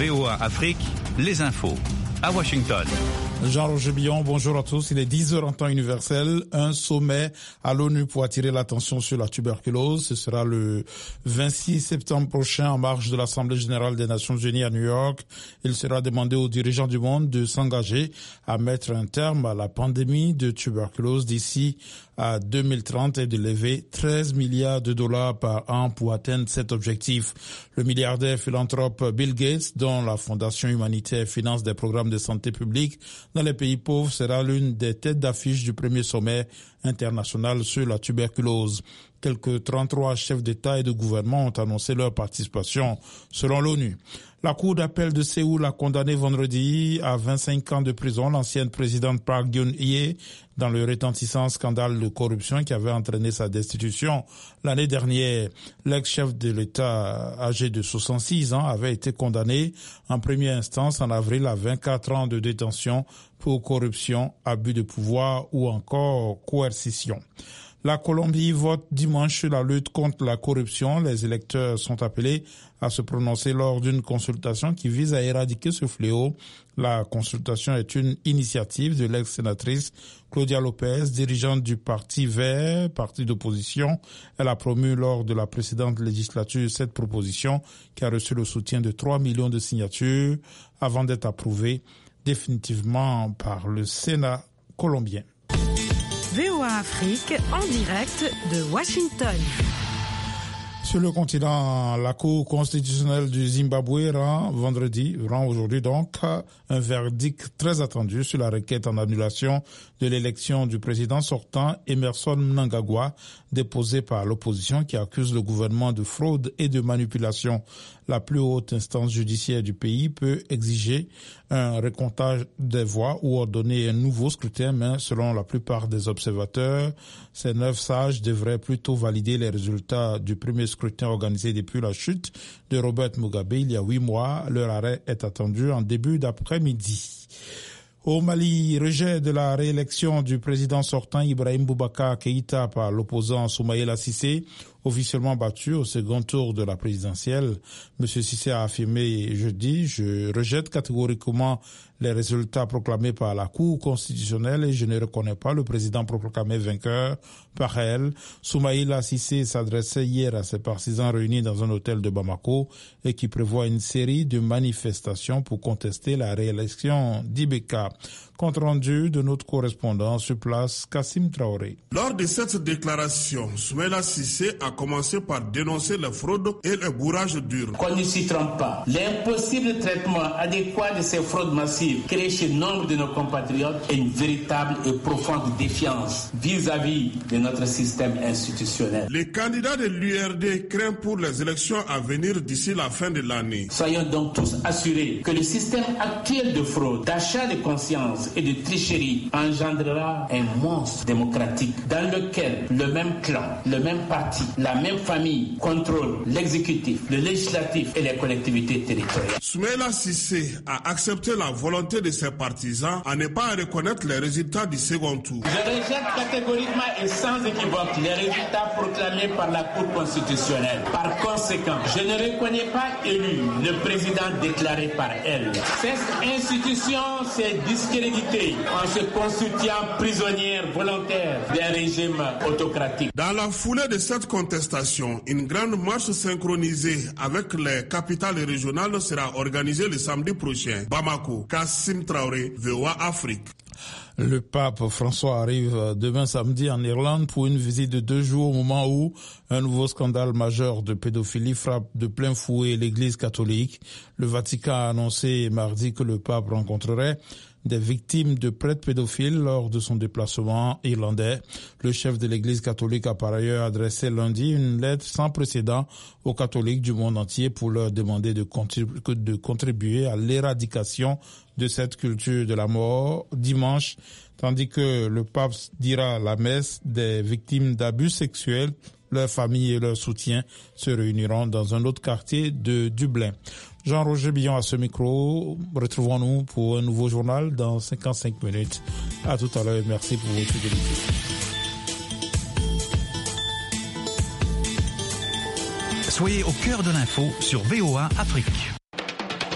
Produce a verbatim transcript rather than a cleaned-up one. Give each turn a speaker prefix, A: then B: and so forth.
A: V O A Afrique, les infos. À Washington.
B: Jean-Roger Billon, bonjour à tous. Il est dix heures en temps universel. Un sommet à l'ONU pour attirer l'attention sur la tuberculose. Ce sera le vingt-six septembre prochain en marge de l'Assemblée générale des Nations unies à New York. Il sera demandé aux dirigeants du monde de s'engager à mettre un terme à la pandémie de tuberculose d'ici à deux mille trente et de lever treize milliards de dollars par an pour atteindre cet objectif. Le milliardaire philanthrope Bill Gates, dont la Fondation humanitaire finance des programmes de santé publique dans les pays pauvres, sera l'une des têtes d'affiche du premier sommet international sur la tuberculose. Quelques trente-trois chefs d'État et de gouvernement ont annoncé leur participation, selon l'ONU. La Cour d'appel de Séoul a condamné vendredi à vingt-cinq ans de prison l'ancienne présidente Park Geun-hye dans le retentissant scandale de corruption qui avait entraîné sa destitution. L'année dernière, l'ex-chef de l'État, âgé de soixante-six ans, avait été condamné en première instance en avril à vingt-quatre ans de détention pour corruption, abus de pouvoir ou encore coercition. La Colombie vote dimanche sur la lutte contre la corruption. Les électeurs sont appelés à se prononcer lors d'une consultation qui vise à éradiquer ce fléau. La consultation est une initiative de l'ex-sénatrice Claudia Lopez, dirigeante du Parti Vert, parti d'opposition. Elle a promu lors de la précédente législature cette proposition qui a reçu le soutien de trois millions de signatures avant d'être approuvée définitivement par le Sénat colombien.
C: V O A Afrique, en direct de Washington.
B: Sur le continent, la Cour constitutionnelle du Zimbabwe rend vendredi, rend aujourd'hui donc, un verdict très attendu sur la requête en annulation de l'élection du président sortant Emmerson Mnangagwa, déposée par l'opposition qui accuse le gouvernement de fraude et de manipulation. La plus haute instance judiciaire du pays peut exiger un recomptage des voix ou ordonner un nouveau scrutin, mais selon la plupart des observateurs, ces neuf sages devraient plutôt valider les résultats du premier scrutin organisé depuis la chute de Robert Mugabe il y a huit mois. Leur arrêt est attendu en début d'après-midi. Au Mali, rejet de la réélection du président sortant Ibrahim Boubacar Keïta par l'opposant Soumaïla Cissé, officiellement battu au second tour de la présidentielle. Monsieur Cissé a affirmé jeudi: je rejette catégoriquement les résultats proclamés par la Cour constitutionnelle et je ne reconnais pas le président proclamé vainqueur par elle. Soumaïla Cissé s'adressait hier à ses partisans réunis dans un hôtel de Bamako et qui prévoit une série de manifestations pour contester la réélection d'Ibeka. Compte rendu de notre correspondant sur place, Kassim Traoré.
D: Lors de cette déclaration, Soumaïla Cissé a commencé par dénoncer la fraude et le bourrage dur.
E: Qu'on ne s'y trompe pas. L'impossible traitement adéquat de ces fraudes massives crée chez nombre de nos compatriotes une véritable et profonde défiance vis-à-vis de notre système institutionnel.
D: Les candidats de l'U R D craignent pour les élections à venir d'ici la fin de l'année.
E: Soyons donc tous assurés que le système actuel de fraude, d'achat de conscience et de tricherie engendrera un monstre démocratique dans lequel le même clan, le même parti, la même famille contrôle l'exécutif, le législatif et les collectivités territoriales.
D: Soumaïla Cissé a accepté la volonté de ses partisans à ne pas reconnaître les résultats du second tour.
E: Je rejette catégoriquement et sans équivoque les résultats proclamés par la Cour constitutionnelle. Par conséquent, je ne reconnais pas élu le président déclaré par elle. Cette institution s'est discréditée en se constituant prisonnière volontaire d'un régime autocratique.
D: Dans la foulée de cette contestation, une grande marche synchronisée avec les capitales régionales sera organisée le samedi prochain. Bamako, Kassim Traoré, V O A Afrique.
B: Le pape François arrive demain samedi en Irlande pour une visite de deux jours au moment où un nouveau scandale majeur de pédophilie frappe de plein fouet l'Église catholique. Le Vatican a annoncé mardi que le pape rencontrerait des victimes de prêtres pédophiles lors de son déplacement irlandais. Le chef de l'Église catholique a par ailleurs adressé lundi une lettre sans précédent aux catholiques du monde entier pour leur demander de, contribu- de contribuer à l'éradication de cette culture de la mort dimanche, tandis que le pape dira la messe. Des victimes d'abus sexuels, leurs familles et leurs soutiens se réuniront dans un autre quartier de Dublin. Jean-Roger Billon à ce micro. Retrouvons-nous pour un nouveau journal dans cinquante-cinq minutes. À tout à l'heure et merci pour votre fidélité.
A: Soyez au cœur de l'info sur V O A Afrique.